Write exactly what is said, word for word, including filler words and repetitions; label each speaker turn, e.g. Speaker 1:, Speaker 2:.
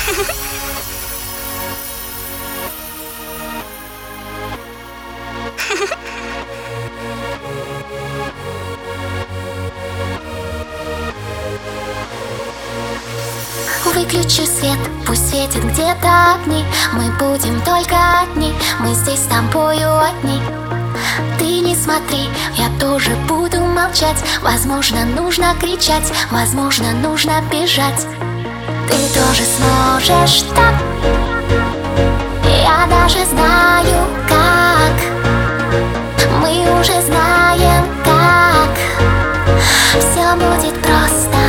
Speaker 1: Выключи свет, пусть светит где-то огни. Мы будем только одни, мы здесь с тобою одни. Ты не смотри, я тоже буду молчать. Возможно, нужно кричать, возможно, нужно бежать. Ты тоже сможешь так. Я даже знаю, как. Мы уже знаем, как. Все будет просто.